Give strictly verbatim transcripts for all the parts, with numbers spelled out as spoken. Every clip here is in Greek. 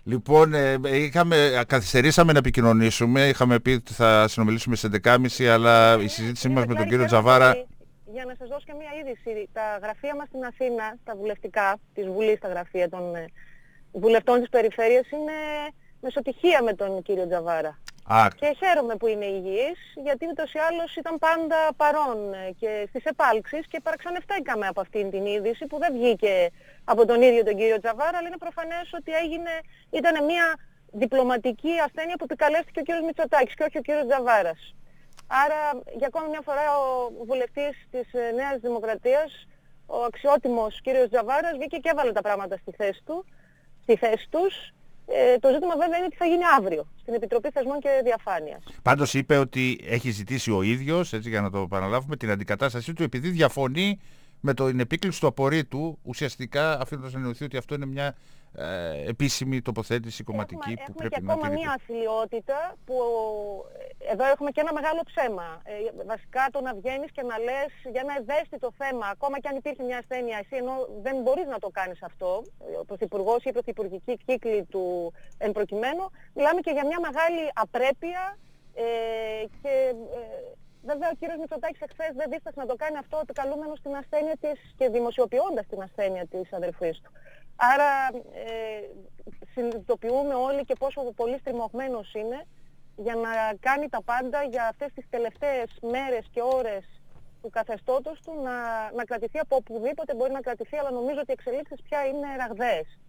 Λοιπόν, ε, είχαμε, καθυστερήσαμε να επικοινωνήσουμε. Είχαμε πει ότι θα συνομιλήσουμε στις έντεκα και μισή, αλλά η συζήτησή μας με τον κύριο Τζαβάρα... Για να σας δώσω και μια είδηση, τα γραφεία μας στην Αθήνα, τα βουλευτικά της Βουλής, τα γραφεία των βουλευτών της περιφέρειας, είναι μεσοτυχία με τον κύριο Τζαβάρα. Α. Και χαίρομαι που είναι υγιής, γιατί ούτως ή άλλως ήταν πάντα παρόν και στις επάλξεις και παραξενευτήκαμε από αυτήν την είδηση που δεν βγήκε από τον ίδιο τον κύριο Τζαβάρα, αλλά είναι προφανές ότι έγινε, ήταν μια διπλωματική ασθένεια που επικαλέστηκε ο κύριος Μητσοτάκης και όχι ο κύριος Τζαβάρας. Άρα για ακόμη μια φορά ο βουλευτής της Νέας Δημοκρατίας, ο αξιότιμος κύριος Τζαβάρας, βγήκε και έβαλε τα πράγματα στη θέση του, στη θέση τους. Ε, το ζήτημα βέβαια είναι τι θα γίνει αύριο στην Επιτροπή Θεσμών και Διαφάνειας. Πάντως είπε ότι έχει ζητήσει ο ίδιος, έτσι για να το παραλάβουμε, την αντικατάστασή του επειδή διαφωνεί με την επίκληση του απορρίτου, ουσιαστικά αφήνοντας να εννοηθεί ότι αυτό είναι μια ε, επίσημη τοποθέτηση κομματική έχουμε, που έχουμε πρέπει και να ακόμα τηρείται. μια αθλιότητα που εδώ έχουμε και ένα μεγάλο ψέμα. Ε, βασικά το να βγαίνεις και να λες για ένα ευαίσθητο θέμα, ακόμα και αν υπήρχε μια ασθένεια, εσύ ενώ δεν μπορείς να το κάνεις αυτό, ο Πρωθυπουργός ή η Πρωθυπουργική κύκλη του εν προκειμένου, μιλάμε και για μια μεγάλη απρέπεια ε, και... Ε, βέβαια ο κύριος Μητσοτάκης εχθές δεν δίστασε να το κάνει αυτό, επικαλούμενος στην ασθένεια της και δημοσιοποιώντας την ασθένεια της αδερφής του. Άρα ε, συνειδητοποιούμε όλοι και πόσο πολύ στριμωγμένος είναι για να κάνει τα πάντα για αυτές τις τελευταίες μέρες και ώρες του καθεστώτος του να, να κρατηθεί από οπουδήποτε μπορεί να κρατηθεί, αλλά νομίζω ότι οι εξελίξεις πια είναι ραγδαίες.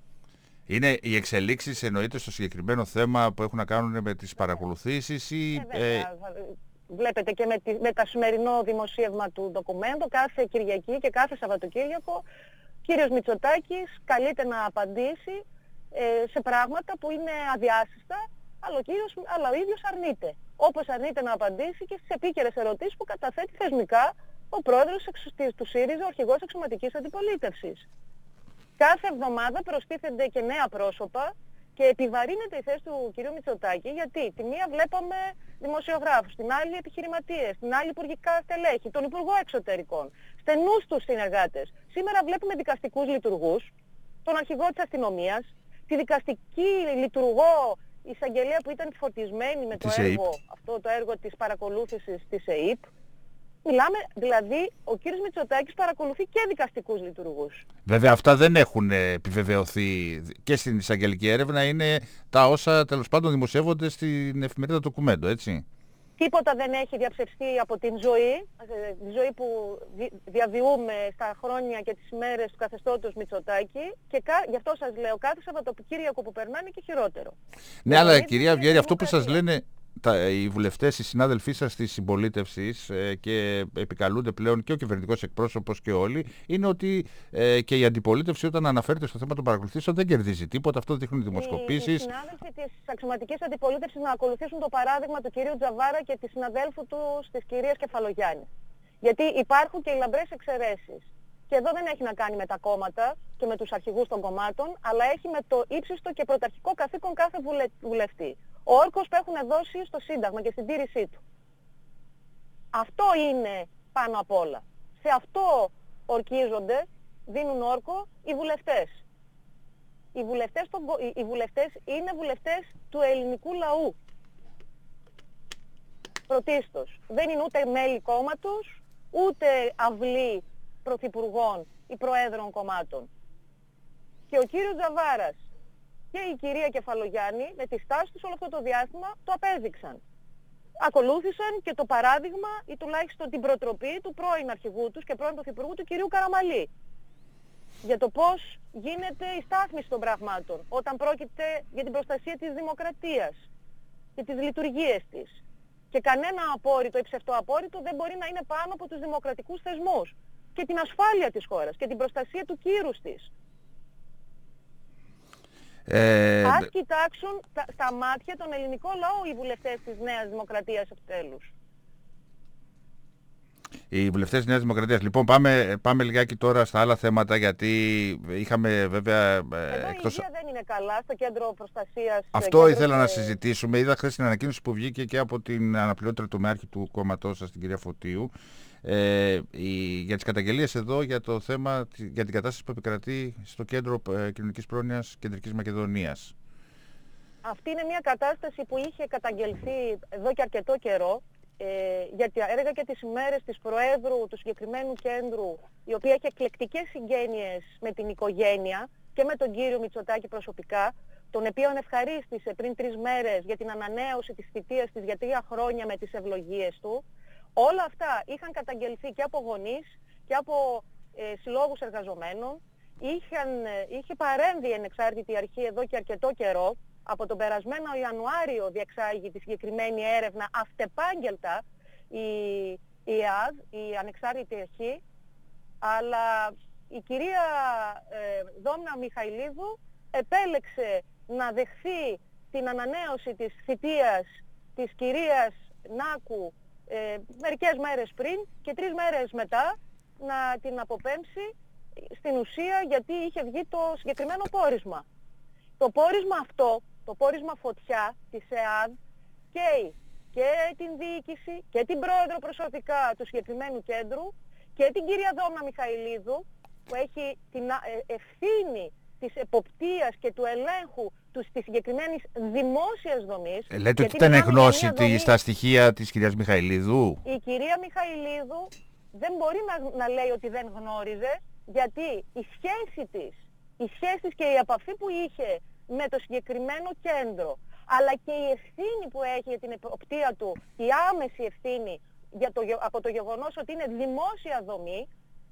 Είναι οι εξελίξεις εννοείται στο συγκεκριμένο θέμα που έχουν να κάνουν με τις παρακολουθήσεις ή... Ε, ε, Βλέπετε και με, τη, με το σημερινό δημοσίευμα του ντοκουμέντου, κάθε Κυριακή και κάθε Σαββατοκύριακο, ο κύριος Μητσοτάκης καλείται να απαντήσει ε, σε πράγματα που είναι αδιάσυστα, αλλά ο, κύριος, αλλά ο ίδιος αρνείται. Όπως αρνείται να απαντήσει και στις επίκαιρες ερωτήσεις που καταθέτει θεσμικά ο πρόεδρος του ΣΥΡΙΖΑ, ο αρχηγός αξιωματικής αντιπολίτευσης. Κάθε εβδομάδα προστίθενται και νέα πρόσωπα και επιβαρύνεται η θέση του κυρίου Μητσοτάκη, γιατί τη μία βλέπαμε δημοσιογράφους, την άλλη επιχειρηματίες, την άλλη υπουργικά στελέχη, τον Υπουργό Εξωτερικών, στενούς τους συνεργάτες. Σήμερα βλέπουμε δικαστικούς λειτουργούς, τον αρχηγό της αστυνομίας, τη δικαστική λειτουργό εισαγγελία που ήταν φορτισμένη με το έργο, αυτό το έργο της παρακολούθησης της ΕΕΠ. Μιλάμε, δηλαδή, ο κύριος Μητσοτάκης παρακολουθεί και δικαστικούς λειτουργούς. Βέβαια αυτά δεν έχουν επιβεβαιωθεί και στην εισαγγελική έρευνα, είναι τα όσα τέλος πάντων δημοσιεύονται στην εφημερίδα Ντοκουμέντο, έτσι. Τίποτα δεν έχει διαψευστεί από την ζωή, τη ζωή που διαβιούμε στα χρόνια και τις ημέρες του καθεστώτος Μητσοτάκη και κα... γι' αυτό σας λέω κάθε Σαββατοκύριακο που περνάνε και χειρότερο. Ναι, αλλά κυρία Βιέρη, αυτό που σας λένε τα, οι βουλευτές, οι συνάδελφοί σας της συμπολίτευσης ε, και επικαλούνται πλέον και ο κυβερνητικός εκπρόσωπος και όλοι, είναι ότι ε, και η αντιπολίτευση όταν αναφέρεται στο θέμα των παρακολουθήσεων δεν κερδίζει τίποτα, αυτό δείχνουν οι δημοσκοπήσεις. Οι συνάδελφοι της αξιωματικής αντιπολίτευσης να ακολουθήσουν το παράδειγμα του κυρίου Τζαβάρα και της συναδέλφου του της κυρίας Κεφαλογιάννη. Γιατί υπάρχουν και οι λαμπρές εξαιρέσεις. Και εδώ δεν έχει να κάνει με τα κόμματα και με τους αρχηγούς των κομμάτων, αλλά έχει με το ύψιστο και πρωταρχικό καθήκον κάθε βουλε... βουλευτή. Ο όρκος που έχουν δώσει στο Σύνταγμα και στην τήρησή του. Αυτό είναι πάνω απ' όλα. Σε αυτό ορκίζονται, δίνουν όρκο οι βουλευτές. Οι βουλευτές, των... οι βουλευτές είναι βουλευτές του ελληνικού λαού. Πρωτίστως. Δεν είναι ούτε μέλη κόμματος, ούτε αυλή πρωθυπουργών ή προέδρων κομμάτων. Και ο κύριος Τζαβάρας και η κυρία Κεφαλογιάννη με τη στάση τους όλο αυτό το διάστημα το απέδειξαν. Ακολούθησαν και το παράδειγμα ή τουλάχιστον την προτροπή του πρώην αρχηγού τους και πρώην πρωθυπουργού του κυρίου Καραμαλή. Για το πώς γίνεται η στάθμιση των πραγμάτων όταν πρόκειται για την προστασία της δημοκρατίας και τις λειτουργίες της. Και κανένα απόρριτο ή ψευτοαπόρριτο δεν μπορεί να είναι πάνω από τους δημοκρατικούς θεσμούς και την ασφάλεια της χώρας και την προστασία του κύρους της. Ε... Ας κοιτάξουν τα, στα μάτια τον ελληνικό λαό οι βουλευτές της Νέας Δημοκρατίας επιτέλους. Οι βουλευτές της Νέας Δημοκρατίας. Λοιπόν, πάμε, πάμε λιγάκι τώρα στα άλλα θέματα, γιατί είχαμε βέβαια... Εδώ εκτός... η υγεία δεν είναι καλά στο κέντρο προστασίας... Αυτό κέντρο ήθελα και... να συζητήσουμε. Είδα χθες την ανακοίνωση που βγήκε και από την αναπληρώτρια τομεάρχη του κόμματός σας, την κυρία Φωτίου, ε, η, για τις καταγγελίες εδώ για το θέμα, για την κατάσταση που επικρατεί στο κέντρο ε, κοινωνικής πρόνοιας Κεντρικής Μακεδονίας. αυτή είναι μια κατάσταση που είχε καταγγελθεί εδώ και αρκετό καιρό, ε, γιατί έργα και τις ημέρες της Προέδρου του συγκεκριμένου κέντρου, η οποία έχει εκλεκτικές συγγένειες με την οικογένεια και με τον κύριο Μητσοτάκη προσωπικά, τον οποίον ευχαρίστησε πριν τρεις μέρες για την ανανέωση της θητείας της για τρία χρόνια με τις ευλογίες του. Όλα αυτά είχαν καταγγελθεί και από γονείς και από ε, συλλόγους εργαζομένων. Είχαν, είχε παρέμβει η ανεξάρτητη αρχή εδώ και αρκετό καιρό. Από τον περασμένο Ιανουάριο διεξάγει τη συγκεκριμένη έρευνα αυτεπάγγελτα η, η ΕΑΔ, η ανεξάρτητη αρχή, αλλά η κυρία ε, Δόμνα Μιχαηλίδου επέλεξε να δεχθεί την ανανέωση της θητείας της κυρίας Νάκου ε, μερικές μέρες πριν και τρεις μέρες μετά να την αποπέμψει στην ουσία γιατί είχε βγει το συγκεκριμένο πόρισμα. Το πόρισμα αυτό, το πόρισμα φωτιά της ΕΑΔ καίει και την διοίκηση και την πρόεδρο προσωπικά του συγκεκριμένου κέντρου και την κυρία Δόμνα Μιχαηλίδου που έχει την ευθύνη της εποπτείας και του ελέγχου του, της συγκεκριμένης δημόσιας δομής. Ε, λέτε ότι ήταν γνώση δομή, στα στοιχεία της κυρίας Μιχαηλίδου. Η κυρία Μιχαηλίδου δεν μπορεί να, να λέει ότι δεν γνώριζε, γιατί η σχέση της, η σχέση της και η επαφή που είχε με το συγκεκριμένο κέντρο, αλλά και η ευθύνη που έχει για την εποπτεία του, η άμεση ευθύνη για το, από το γεγονός ότι είναι δημόσια δομή,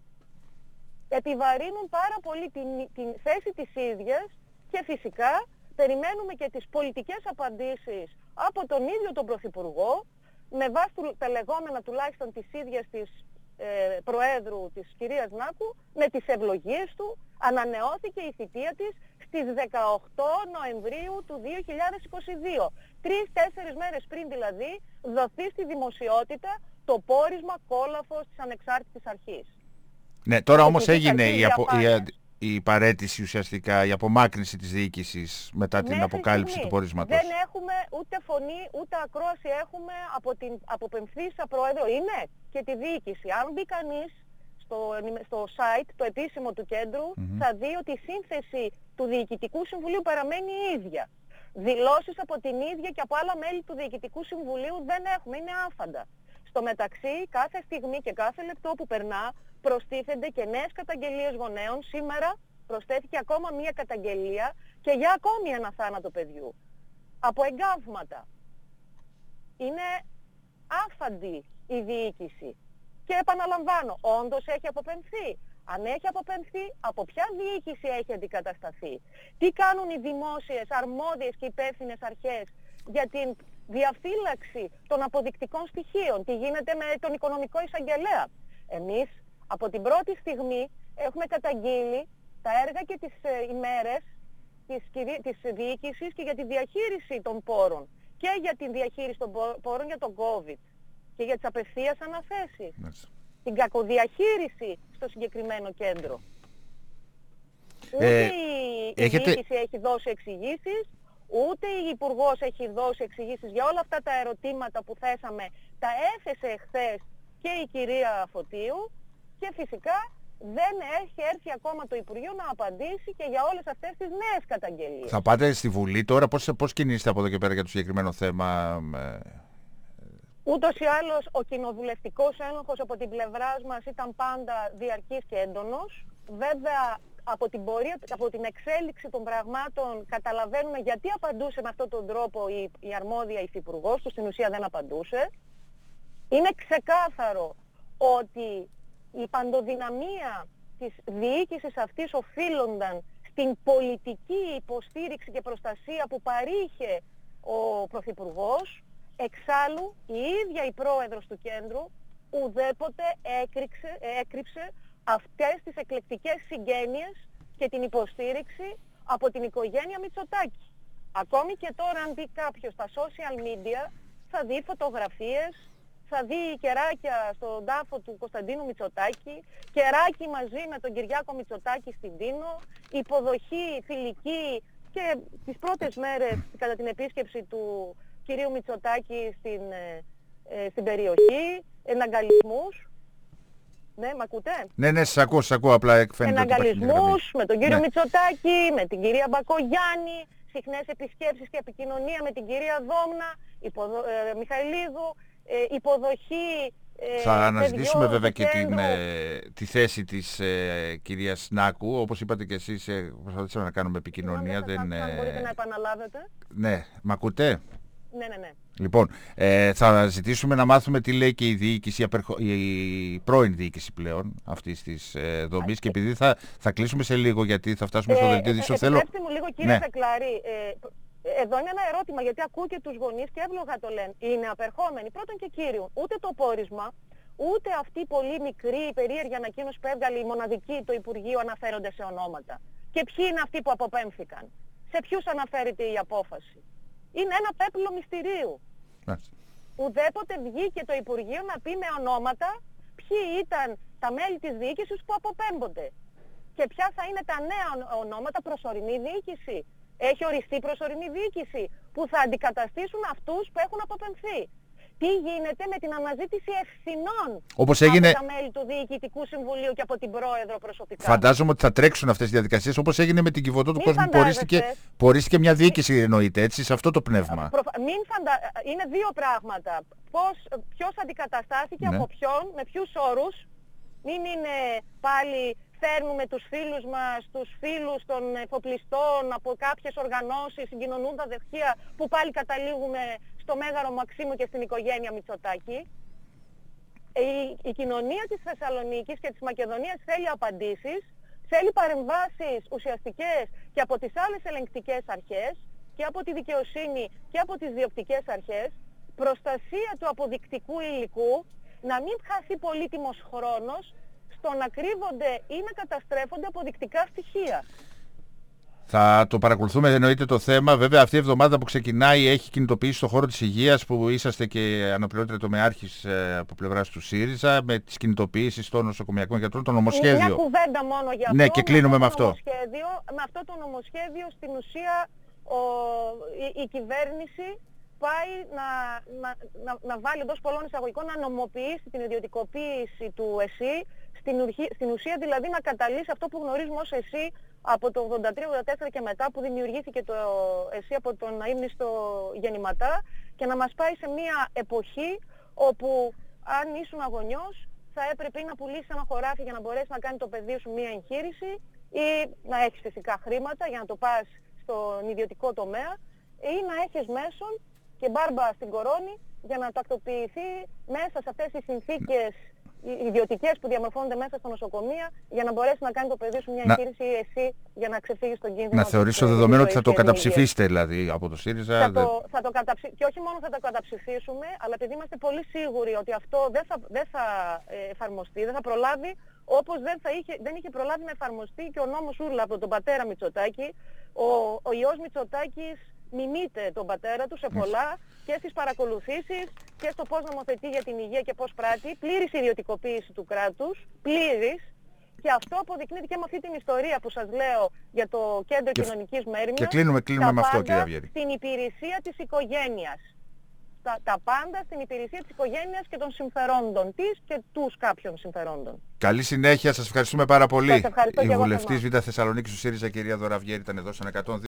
επιβαρύνουν πάρα πολύ την, την θέση της ίδιας και φυσικά περιμένουμε και τις πολιτικές απαντήσεις από τον ίδιο τον Πρωθυπουργό με βάση τα λεγόμενα τουλάχιστον της ίδιας της ε, Προέδρου της κυρίας Νάκου, με τις ευλογίες του ανανεώθηκε η θητεία της στις δεκαοκτώ Νοεμβρίου του δύο χιλιάδες είκοσι δύο. Τρεις-τέσσερις μέρες πριν δηλαδή δοθεί στη δημοσιότητα το πόρισμα κόλαφος της ανεξάρτητης αρχής. Ναι, τώρα όμως έγινε η, απο, η, η παραίτηση ουσιαστικά, η απομάκρυνση της διοίκησης μετά την Μέχρι αποκάλυψη στιγμή του πορίσματος. Δεν έχουμε ούτε φωνή ούτε ακρόαση έχουμε από την αποπεμφθήσα πρόεδρο, είναι και τη διοίκηση. Αν μπει κανείς στο, στο site, το επίσημο του κέντρου, mm-hmm. θα δει ότι η σύνθεση του Διοικητικού Συμβουλίου παραμένει η ίδια. Δηλώσεις από την ίδια και από άλλα μέλη του Διοικητικού Συμβουλίου δεν έχουμε, είναι άφαντα. Στο μεταξύ, κάθε στιγμή και κάθε λεπτό που περνά, προστίθενται και νέες καταγγελίες γονέων. Σήμερα προσθέθηκε ακόμα μία καταγγελία και για ακόμη ένα θάνατο παιδιού. Από εγκάβματα. Είναι άφαντη η διοίκηση. Και επαναλαμβάνω, όντως έχει αποπεμφθεί. Αν έχει αποπεμφθεί, από ποια διοίκηση έχει αντικατασταθεί. Τι κάνουν οι δημόσιες, αρμόδιες και υπεύθυνες αρχές για την διαφύλαξη των αποδεικτικών στοιχείων. Τι γίνεται με τον οικονομικό εισαγγελέα. Εμείς από την πρώτη στιγμή έχουμε καταγγείλει τα έργα και τις ε, ημέρες της, της διοίκησης και για τη διαχείριση των πόρων. Και για τη διαχείριση των πόρων για τον COVID. Και για τις απευθείας αναθέσεις. Yes. Την κακοδιαχείριση στο συγκεκριμένο κέντρο. Ούτε ε, η, έχετε... η διοίκηση έχει δώσει εξηγήσεις, ούτε η Υπουργός έχει δώσει εξηγήσεις για όλα αυτά τα ερωτήματα που θέσαμε. Τα έθεσε εχθές και η κυρία Φωτίου και φυσικά δεν έχει έρθει ακόμα το Υπουργείο να απαντήσει και για όλες αυτές τις νέες καταγγελίες. Θα πάτε στη Βουλή τώρα, πώς, πώς κινείστε από εδώ και πέρα για το συγκεκριμένο θέμα? Ούτως ή άλλως ο κοινοβουλευτικός έλεγχος από την πλευρά μας ήταν πάντα διαρκής και έντονος. Βέβαια από την, πορεία, από την εξέλιξη των πραγμάτων καταλαβαίνουμε γιατί απαντούσε με αυτόν τον τρόπο η, η αρμόδια υφυπουργός, που στην ουσία δεν απαντούσε. Είναι ξεκάθαρο ότι η παντοδυναμία της διοίκησης αυτής οφείλονταν στην πολιτική υποστήριξη και προστασία που παρήχε ο Πρωθυπουργός. Εξάλλου η ίδια η πρόεδρος του κέντρου ουδέποτε έκρυψε, έκρυψε αυτές τις εκλεκτικές συγγένειες και την υποστήριξη από την οικογένεια Μητσοτάκη. Ακόμη και τώρα αν δει κάποιος στα social media θα δει φωτογραφίες, θα δει κεράκια στον τάφο του Κωνσταντίνου Μητσοτάκη, κεράκι μαζί με τον Κυριάκο Μητσοτάκη στην Τίνο, υποδοχή φιλική και τις πρώτες μέρες κατά την επίσκεψη του κυρίου Μητσοτάκη στην, ε, στην περιοχή, εναγκαλισμούς. Ναι, μ' ακούτε? Ναι, ναι, σας ακούω, σας ακούω, απλά εκφαίνεται. Εναγκαλισμούς με τον κύριο ναι. Μητσοτάκη, με την κυρία Μπακογιάννη, συχνές επισκέψεις και επικοινωνία με την κυρία Δόμνα, υποδο, ε, Μιχαηλίδου, ε, υποδοχή. Θα αναζητήσουμε βέβαια και την, ε, τη θέση της ε, κυρίας Νάκου. Όπως είπατε και εσείς, ε, προσπαθήσαμε να κάνουμε επικοινωνία. Δεν, δεν, ε... μπορείτε να επαναλάβετε. Ναι, μ' ακούτε? Ναι, ναι, ναι. Λοιπόν, ε, θα ζητήσουμε να μάθουμε τι λέει και η διοίκηση, η πρώην διοίκηση πλέον αυτής της ε, δομής, και επειδή θα, θα κλείσουμε σε λίγο γιατί θα φτάσουμε ε, στο δελτίο ειδήσεων. Ε, θέλω... Επιτρέψτε μου λίγο, κύριε ναι. Φεκλάρη, ε, εδώ είναι ένα ερώτημα, γιατί ακούω και τους γονείς και εύλογα το λένε. Είναι απερχόμενοι, πρώτον και κύριον, ούτε το πόρισμα, ούτε αυτή η πολύ μικρή περίεργη ανακοίνωση που έβγαλε η μοναδική το Υπουργείο αναφέρονται σε ονόματα. Και ποιοι είναι αυτοί που αποπέμφθηκαν. Σε ποιους αναφέρεται η απόφαση. Είναι ένα πέπλο μυστηρίου. Μάλιστα. Ουδέποτε βγήκε το Υπουργείο να πει με ονόματα ποιοι ήταν τα μέλη της διοίκησης που αποπέμπονται. Και ποια θα είναι τα νέα ονόματα, προσωρινή διοίκηση. Έχει οριστεί προσωρινή διοίκηση που θα αντικαταστήσουν αυτούς που έχουν αποπεμφθεί. Τι γίνεται με την αναζήτηση ευθυνών όπως έγινε... από τα μέλη του Διοικητικού Συμβουλίου και από την Πρόεδρο προσωπικά. Φαντάζομαι ότι θα τρέξουν αυτές οι διαδικασίες, όπως έγινε με την Κιβωτό του κόσμου που πορίστηκε, πορίστηκε μια διοίκηση, εννοείται, έτσι, σε αυτό το πνεύμα. Προφα... Μην φαντα... Είναι δύο πράγματα. Πώς... Ποιος αντικαταστάθηκε, ναι. από ποιον, με ποιους όρους. Μην είναι πάλι φέρνουμε τους φίλους μας, τους φίλους των εφοπλιστών από κάποιες οργανώσεις, συγκοινωνούντα δεχεία, που πάλι καταλήγουμε στο Μέγαρο Μαξίμου και στην οικογένεια Μητσοτάκη. Η, η κοινωνία της Θεσσαλονίκης και της Μακεδονίας θέλει απαντήσεις, θέλει παρεμβάσεις ουσιαστικές και από τις άλλες ελεγκτικές αρχές και από τη δικαιοσύνη και από τις διοκτικές αρχές, προστασία του αποδεικτικού υλικού, να μην χαθεί πολύτιμος χρόνος στο να κρύβονται ή να καταστρέφονται αποδεικτικά στοιχεία. Θα το παρακολουθούμε, εννοείται το θέμα. Βέβαια αυτή η εβδομάδα που ξεκινάει έχει κινητοποιήσει στον χώρο της υγείας, που είσαστε και αναπληρώτρια τομεάρχης ε, από πλευράς του ΣΥΡΙΖΑ, με τις κινητοποιήσεις των νοσοκομιακών γιατρών, το νομοσχέδιο. Μια κουβέντα μόνο για αυτό. Ναι, και κλείνουμε με αυτό. Με αυτό το νομοσχέδιο στην ουσία ο, η, η κυβέρνηση πάει να, να, να, να βάλει εντός πολλών εισαγωγικών να νομοποιήσει την ιδιωτικοποίηση του ΕΣΥ, στην, στην ουσία δηλαδή να καταλύσει αυτό που γνωρίζουμε ως ΕΣΥ από το ογδόντα τρία ογδόντα τέσσερα και μετά, που δημιουργήθηκε το ΕΣΥ από τον αείμνηστο γεννηματά, και να μας πάει σε μια εποχή όπου αν ήσουν αγωνιός θα έπρεπε να πουλήσει ένα χωράφι για να μπορέσει να κάνει το παιδί σου μια εγχείρηση, ή να έχεις φυσικά χρήματα για να το πας στον ιδιωτικό τομέα, ή να έχεις μέσον και μπάρμπα στην κορώνη για να τακτοποιηθεί μέσα σε αυτές τις συνθήκες ιδιωτικές που διαμορφώνονται μέσα στα νοσοκομεία, για να μπορέσει να κάνει το παιδί σου μια να... εγχείρηση, ή εσύ για να ξεφύγει στον κίνδυνο. Να θεωρήσω δεδομένο ότι θα το καταψηφίσετε δηλαδή από το ΣΥΡΙΖΑ. Θα το, θα το καταψη... Και όχι μόνο θα το καταψηφίσουμε, αλλά επειδή είμαστε πολύ σίγουροι ότι αυτό δεν θα, δεν θα εφαρμοστεί, δεν θα προλάβει, όπως δεν, θα είχε, δεν είχε προλάβει να εφαρμοστεί και ο νόμος Ούρλα από τον πατέρα Μητσοτάκη. Ο, ο ιός Μητσοτάκης μιμείται τον πατέρα του σε πολλά, και στις παρακολουθήσεις και στο πώς νομοθετεί για την υγεία και πώς πράττει, πλήρης ιδιωτικοποίηση του κράτους, πλήρης, και αυτό αποδεικνύεται και με αυτή την ιστορία που σας λέω για το κέντρο και, κοινωνικής μέρημνας. Και κλείνουμε, κλείνουμε με αυτό, κύριε Αυγέρη. Στην υπηρεσία της οικογένειας. Τα, τα πάντα στην υπηρεσία της οικογένειας και των συμφερόντων της και τους κάποιων συμφερόντων. Καλή συνέχεια, σας ευχαριστούμε πάρα πολύ. Σας ευχαριστώ. Η βουλευτής Β' Θεσσαλονίκης του ΣΥΡΙΖΑ, κυρία Δώρα Αυγέρη, ήταν εδώ στον εκατόν δύο.